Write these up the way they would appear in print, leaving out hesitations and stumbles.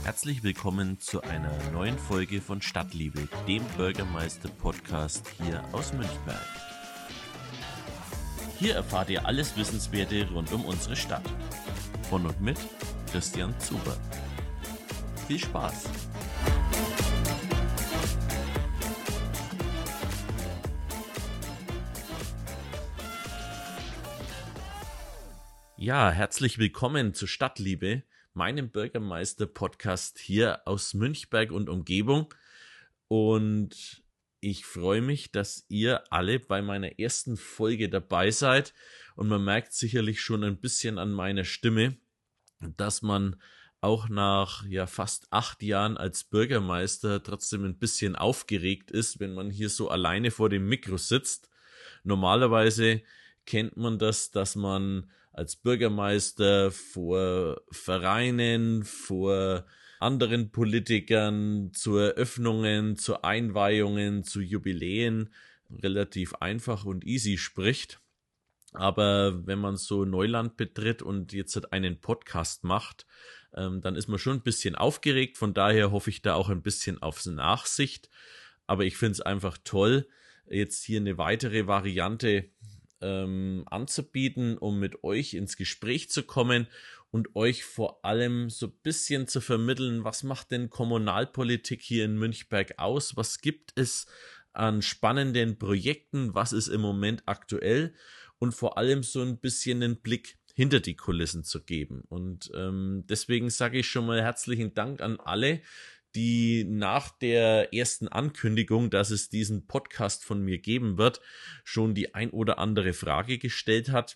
Herzlich willkommen zu einer neuen Folge von Stadtliebe, dem Bürgermeister-Podcast hier aus Münchberg. Hier erfahrt ihr alles Wissenswerte rund um unsere Stadt. Von und mit Christian Zuber. Viel Spaß! Ja, herzlich willkommen zu Stadtliebe, meinem Bürgermeister-Podcast hier aus Münchberg und Umgebung. Und ich freue mich, dass ihr alle bei meiner ersten Folge dabei seid. Und man merkt sicherlich schon ein bisschen an meiner Stimme, dass man auch nach fast 8 Jahren als Bürgermeister trotzdem ein bisschen aufgeregt ist, wenn man hier so alleine vor dem Mikro sitzt. Normalerweise kennt man das, dass man als Bürgermeister vor Vereinen, vor anderen Politikern, zu Eröffnungen, zu Einweihungen, zu Jubiläen relativ einfach und easy spricht. Aber wenn man so Neuland betritt und jetzt einen Podcast macht, dann ist man schon ein bisschen aufgeregt. Von daher hoffe ich da auch ein bisschen auf Nachsicht. Aber ich finde es einfach toll, jetzt hier eine weitere Variante anzubieten, um mit euch ins Gespräch zu kommen und euch vor allem so ein bisschen zu vermitteln, was macht denn Kommunalpolitik hier in Münchberg aus? Was gibt es an spannenden Projekten? Was ist im Moment aktuell? Und vor allem so ein bisschen einen Blick hinter die Kulissen zu geben. Und deswegen sage ich schon mal herzlichen Dank an alle, die nach der ersten Ankündigung, dass es diesen Podcast von mir geben wird, schon die ein oder andere Frage gestellt hat.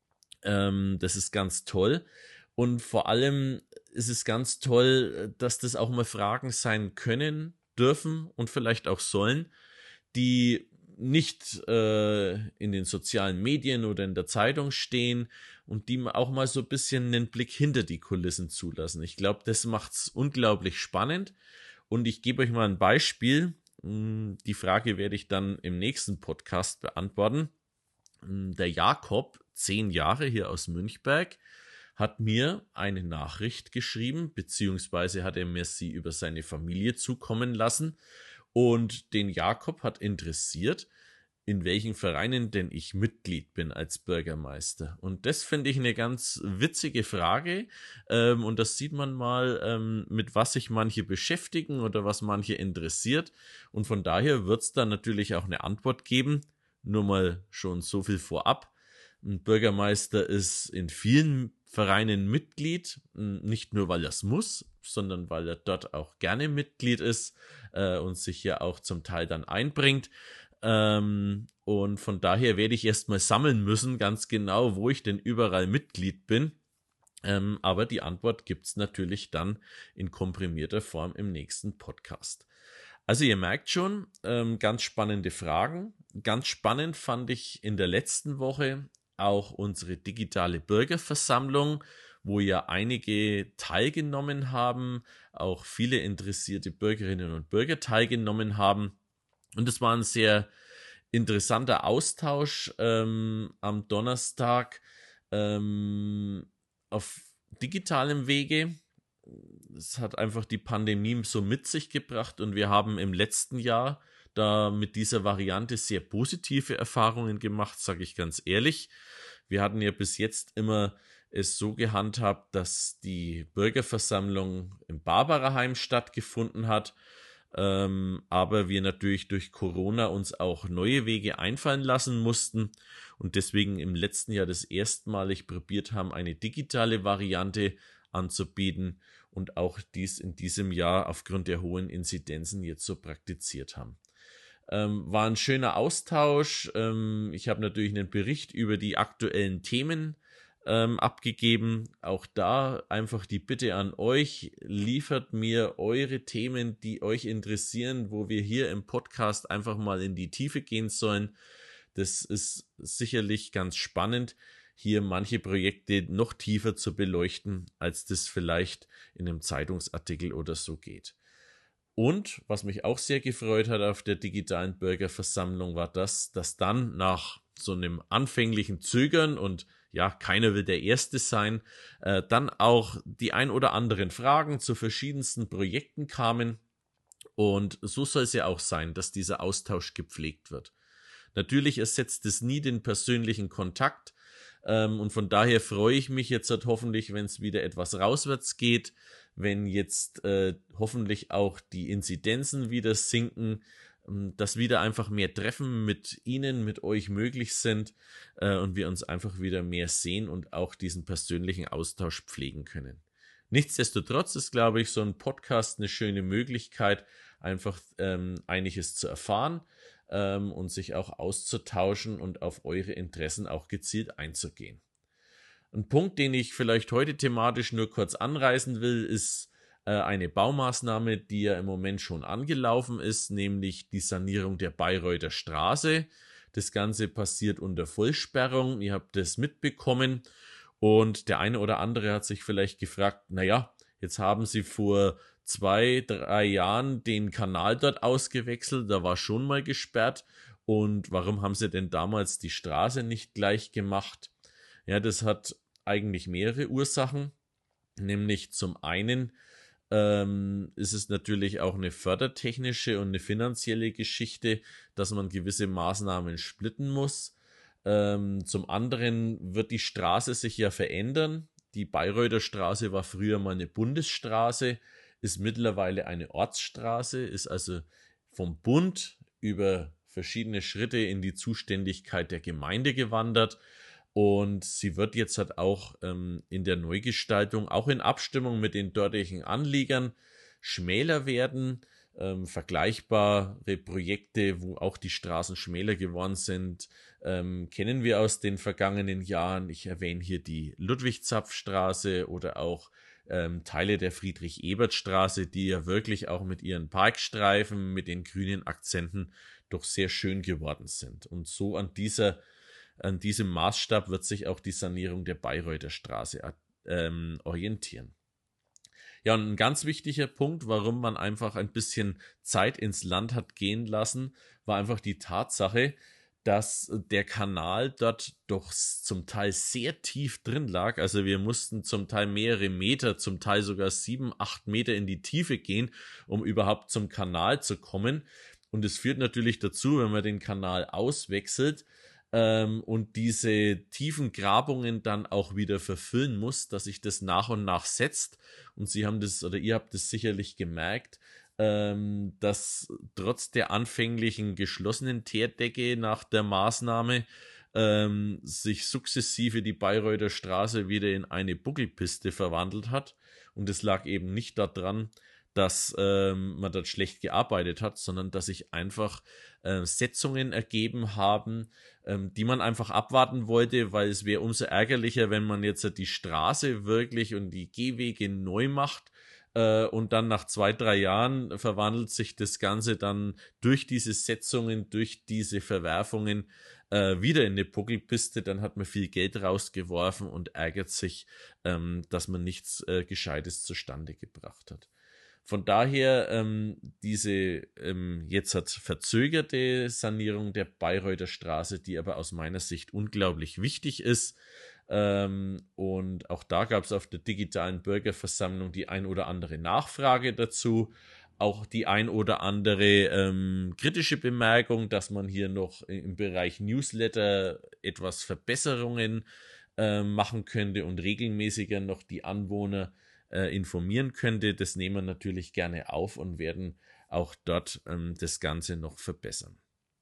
Das ist ganz toll. Und vor allem ist es ganz toll, dass das auch mal Fragen sein können, dürfen und vielleicht auch sollen, die nicht in den sozialen Medien oder in der Zeitung stehen und die auch mal so ein bisschen einen Blick hinter die Kulissen zulassen. Ich glaube, das macht's unglaublich spannend und ich gebe euch mal ein Beispiel. Die Frage werde ich dann im nächsten Podcast beantworten. Der Jakob, 10 Jahre hier aus Münchberg, hat mir eine Nachricht geschrieben, beziehungsweise hat er mir sie über seine Familie zukommen lassen. Und den Jakob hat interessiert, in welchen Vereinen denn ich Mitglied bin als Bürgermeister. Und das finde ich eine ganz witzige Frage. Und das sieht man mal, mit was sich manche beschäftigen oder was manche interessiert. Und von daher wird es dann natürlich auch eine Antwort geben. Nur mal schon so viel vorab. Ein Bürgermeister ist in vielen Vereinen Mitglied, nicht nur weil er es muss, sondern weil er dort auch gerne Mitglied ist und sich ja auch zum Teil dann einbringt. Und von daher werde ich erstmal sammeln müssen, ganz genau, wo ich denn überall Mitglied bin. Aber die Antwort gibt es natürlich dann in komprimierter Form im nächsten Podcast. Also ihr merkt schon, ganz spannende Fragen. Ganz spannend fand ich in der letzten Woche auch unsere digitale Bürgerversammlung, wo ja einige teilgenommen haben, auch viele interessierte Bürgerinnen und Bürger teilgenommen haben. Und es war ein sehr interessanter Austausch am Donnerstag auf digitalem Wege. Es hat einfach die Pandemie so mit sich gebracht und wir haben im letzten Jahr da mit dieser Variante sehr positive Erfahrungen gemacht, sage ich ganz ehrlich. Wir hatten ja bis jetzt immer es so gehandhabt, dass die Bürgerversammlung im Barbaraheim stattgefunden hat, aber wir natürlich durch Corona uns auch neue Wege einfallen lassen mussten und deswegen im letzten Jahr das erstmalig probiert haben, eine digitale Variante anzubieten und auch dies in diesem Jahr aufgrund der hohen Inzidenzen jetzt so praktiziert haben. War ein schöner Austausch. Ich habe natürlich einen Bericht über die aktuellen Themen abgegeben. Auch da einfach die Bitte an euch, liefert mir eure Themen, die euch interessieren, wo wir hier im Podcast einfach mal in die Tiefe gehen sollen. Das ist sicherlich ganz spannend, hier manche Projekte noch tiefer zu beleuchten, als das vielleicht in einem Zeitungsartikel oder so geht. Und was mich auch sehr gefreut hat auf der digitalen Bürgerversammlung war das, dass dann nach so einem anfänglichen Zögern und ja, keiner will der Erste sein, dann auch die ein oder anderen Fragen zu verschiedensten Projekten kamen. Und so soll es ja auch sein, dass dieser Austausch gepflegt wird. Natürlich ersetzt es nie den persönlichen Kontakt, und von daher freue ich mich jetzt halt hoffentlich, wenn es wieder etwas rauswärts geht, wenn jetzt hoffentlich auch die Inzidenzen wieder sinken, dass wieder einfach mehr Treffen mit Ihnen, mit euch möglich sind, und wir uns einfach wieder mehr sehen und auch diesen persönlichen Austausch pflegen können. Nichtsdestotrotz ist, glaube ich, so ein Podcast eine schöne Möglichkeit, einfach einiges zu erfahren, und sich auch auszutauschen und auf eure Interessen auch gezielt einzugehen. Ein Punkt, den ich vielleicht heute thematisch nur kurz anreißen will, ist eine Baumaßnahme, die ja im Moment schon angelaufen ist, nämlich die Sanierung der Bayreuther Straße. Das Ganze passiert unter Vollsperrung. Ihr habt das mitbekommen. Und der eine oder andere hat sich vielleicht gefragt, naja, jetzt haben sie vor 2, 3 Jahren den Kanal dort ausgewechselt, da war schon mal gesperrt. Und warum haben sie denn damals die Straße nicht gleich gemacht? Ja, das hat eigentlich mehrere Ursachen. Nämlich zum einen ist es natürlich auch eine fördertechnische und eine finanzielle Geschichte, dass man gewisse Maßnahmen splitten muss. Zum anderen wird die Straße sich ja verändern. Die Bayreuther Straße war früher mal eine Bundesstraße, ist mittlerweile eine Ortsstraße, ist also vom Bund über verschiedene Schritte in die Zuständigkeit der Gemeinde gewandert. Und sie wird jetzt halt auch in der Neugestaltung, auch in Abstimmung mit den dortigen Anliegern, schmäler werden. Vergleichbare Projekte, wo auch die Straßen schmäler geworden sind, kennen wir aus den vergangenen Jahren. Ich erwähne hier die Ludwig-Zapf-Straße oder auch Teile der Friedrich-Ebert-Straße, die ja wirklich auch mit ihren Parkstreifen, mit den grünen Akzenten doch sehr schön geworden sind. Und so an diesem Maßstab wird sich auch die Sanierung der Bayreuther Straße orientieren. Ja, und ein ganz wichtiger Punkt, warum man einfach ein bisschen Zeit ins Land hat gehen lassen, war einfach die Tatsache, dass der Kanal dort doch zum Teil sehr tief drin lag. Also wir mussten zum Teil mehrere Meter, zum Teil sogar 7, 8 Meter in die Tiefe gehen, um überhaupt zum Kanal zu kommen. Und es führt natürlich dazu, wenn man den Kanal auswechselt, und diese tiefen Grabungen dann auch wieder verfüllen muss, dass sich das nach und nach setzt. Und Sie haben das, oder ihr habt das sicherlich gemerkt, dass trotz der anfänglichen geschlossenen Teerdecke nach der Maßnahme sich sukzessive die Bayreuther Straße wieder in eine Buckelpiste verwandelt hat. Und es lag eben nicht daran, dass man dort schlecht gearbeitet hat, sondern dass sich einfach Setzungen ergeben haben, die man einfach abwarten wollte, weil es wäre umso ärgerlicher, wenn man jetzt die Straße wirklich und die Gehwege neu macht, und dann nach 2, 3 Jahren verwandelt sich das Ganze dann durch diese Setzungen, durch diese Verwerfungen wieder in eine Buckelpiste. Dann hat man viel Geld rausgeworfen und ärgert sich, dass man nichts Gescheites zustande gebracht hat. Von daher diese jetzt hat verzögerte Sanierung der Bayreuther Straße, die aber aus meiner Sicht unglaublich wichtig ist. Und auch da gab es auf der digitalen Bürgerversammlung die ein oder andere Nachfrage dazu. Auch die ein oder andere kritische Bemerkung, dass man hier noch im Bereich Newsletter etwas Verbesserungen machen könnte und regelmäßiger noch die Anwohner informieren könnte. Das nehmen wir natürlich gerne auf und werden auch dort das Ganze noch verbessern.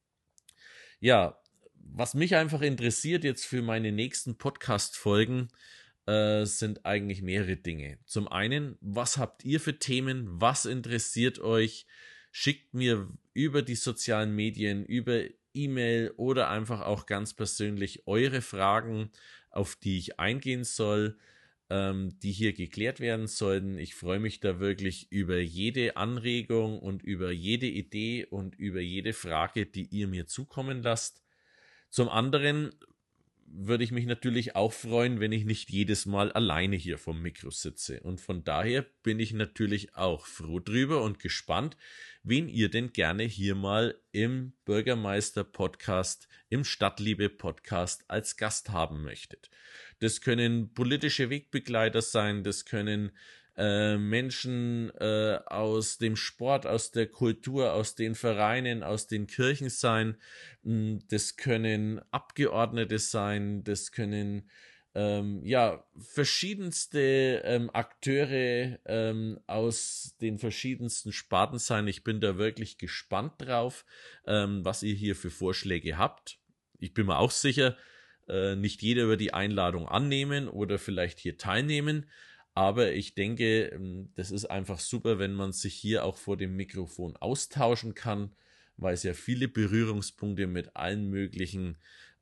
Ja, was mich einfach interessiert jetzt für meine nächsten Podcast-Folgen, sind eigentlich mehrere Dinge. Zum einen, was habt ihr für Themen? Was interessiert euch? Schickt mir über die sozialen Medien, über E-Mail oder einfach auch ganz persönlich eure Fragen, auf die ich eingehen soll, die hier geklärt werden sollten. Ich freue mich da wirklich über jede Anregung und über jede Idee und über jede Frage, die ihr mir zukommen lasst. Zum anderen würde ich mich natürlich auch freuen, wenn ich nicht jedes Mal alleine hier vom Mikro sitze. Und von daher bin ich natürlich auch froh drüber und gespannt, wen ihr denn gerne hier mal im Bürgermeister-Podcast, im Stadtliebe-Podcast als Gast haben möchtet. Das können politische Wegbegleiter sein, das können Menschen aus dem Sport, aus der Kultur, aus den Vereinen, aus den Kirchen sein. Das können Abgeordnete sein, das können verschiedenste Akteure aus den verschiedensten Sparten sein. Ich bin da wirklich gespannt drauf, was ihr hier für Vorschläge habt. Ich bin mir auch sicher, nicht jeder wird die Einladung annehmen oder vielleicht hier teilnehmen. Aber ich denke, das ist einfach super, wenn man sich hier auch vor dem Mikrofon austauschen kann, weil es ja viele Berührungspunkte mit allen möglichen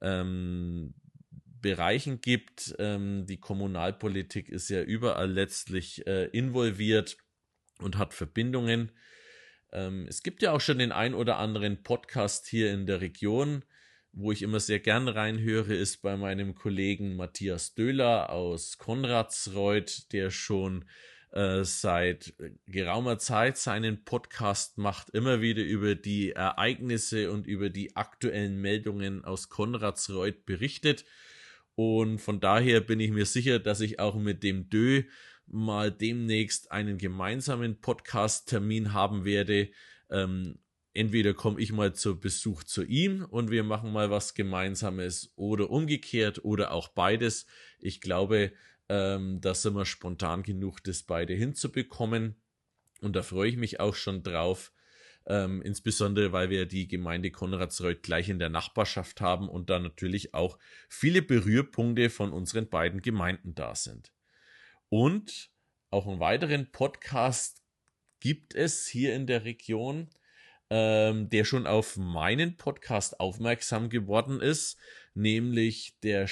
Bereichen gibt. Die Kommunalpolitik ist ja überall letztlich involviert und hat Verbindungen. Es gibt ja auch schon den ein oder anderen Podcast hier in der Region, wo ich immer sehr gern reinhöre, ist bei meinem Kollegen Matthias Döhler aus Konradsreuth, der schon seit geraumer Zeit seinen Podcast macht, immer wieder über die Ereignisse und über die aktuellen Meldungen aus Konradsreuth berichtet. Und von daher bin ich mir sicher, dass ich auch mit dem Dö mal demnächst einen gemeinsamen Podcast-Termin haben werde. Entweder komme ich mal zu Besuch zu ihm und wir machen mal was Gemeinsames oder umgekehrt oder auch beides. Ich glaube, da sind wir spontan genug, das beide hinzubekommen. Und da freue ich mich auch schon drauf. Insbesondere, weil wir die Gemeinde Konradsreuth gleich in der Nachbarschaft haben und da natürlich auch viele Berührpunkte von unseren beiden Gemeinden da sind. Und auch einen weiteren Podcast gibt es hier in der Region, der schon auf meinen Podcast aufmerksam geworden ist, nämlich der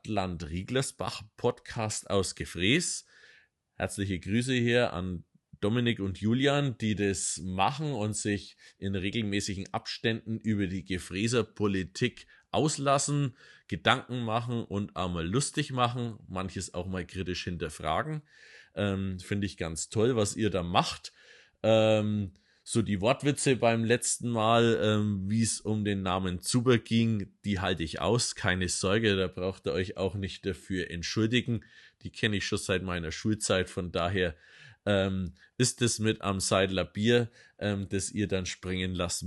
Stadt-Land-Rieglersbach-Podcast aus Gefrees. Herzliche Grüße hier an Dominik und Julian, die das machen und sich in regelmäßigen Abständen über die Gefreeser Politik auslassen, Gedanken machen und auch mal lustig machen, manches auch mal kritisch hinterfragen. Finde ich ganz toll, was ihr da macht. So die Wortwitze beim letzten Mal, wie es um den Namen Zuber ging, die halte ich aus, keine Sorge, da braucht ihr euch auch nicht dafür entschuldigen. Die kenne ich schon seit meiner Schulzeit, von daher ist es mit am Seidler Bier, das ihr dann springen lassen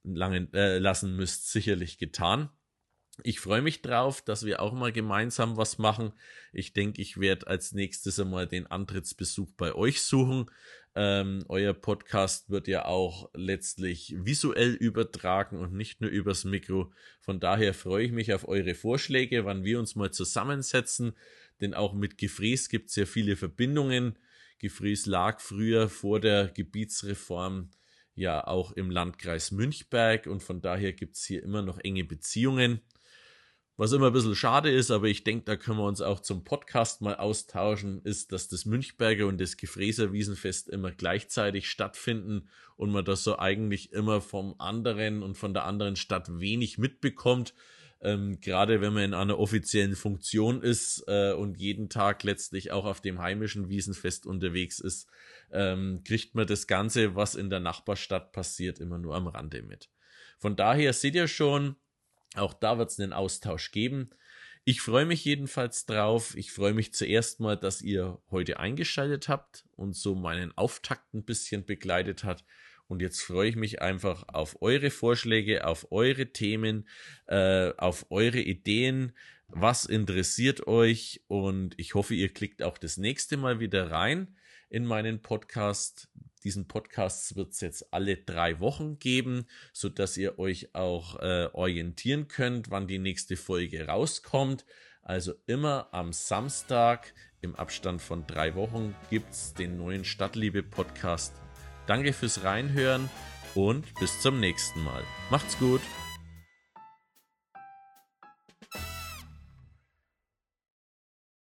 müsst, sicherlich getan. Ich freue mich drauf, dass wir auch mal gemeinsam was machen. Ich denke, ich werde als nächstes einmal den Antrittsbesuch bei euch suchen. Euer Podcast wird ja auch letztlich visuell übertragen und nicht nur übers Mikro. Von daher freue ich mich auf eure Vorschläge, wann wir uns mal zusammensetzen. Denn auch mit Gefrees gibt es ja viele Verbindungen. Gefrees lag früher vor der Gebietsreform ja auch im Landkreis Münchberg und von daher gibt es hier immer noch enge Beziehungen. Was immer ein bisschen schade ist, aber ich denke, da können wir uns auch zum Podcast mal austauschen, ist, dass das Münchberger und das Gefreeser Wiesenfest immer gleichzeitig stattfinden und man das so eigentlich immer vom anderen und von der anderen Stadt wenig mitbekommt. Gerade wenn man in einer offiziellen Funktion ist und jeden Tag letztlich auch auf dem heimischen Wiesenfest unterwegs ist, kriegt man das Ganze, was in der Nachbarstadt passiert, immer nur am Rande mit. Von daher seht ihr schon, auch da wird es einen Austausch geben. Ich freue mich jedenfalls drauf. Ich freue mich zuerst mal, dass ihr heute eingeschaltet habt und so meinen Auftakt ein bisschen begleitet hat. Und jetzt freue ich mich einfach auf eure Vorschläge, auf eure Themen, auf eure Ideen. Was interessiert euch? Und ich hoffe, ihr klickt auch das nächste Mal wieder rein in meinen Podcast. Diesen Podcast wird es jetzt alle 3 Wochen geben, sodass ihr euch auch orientieren könnt, wann die nächste Folge rauskommt. Also immer am Samstag im Abstand von 3 Wochen gibt es den neuen Stadtliebe-Podcast. Danke fürs Reinhören und bis zum nächsten Mal. Macht's gut!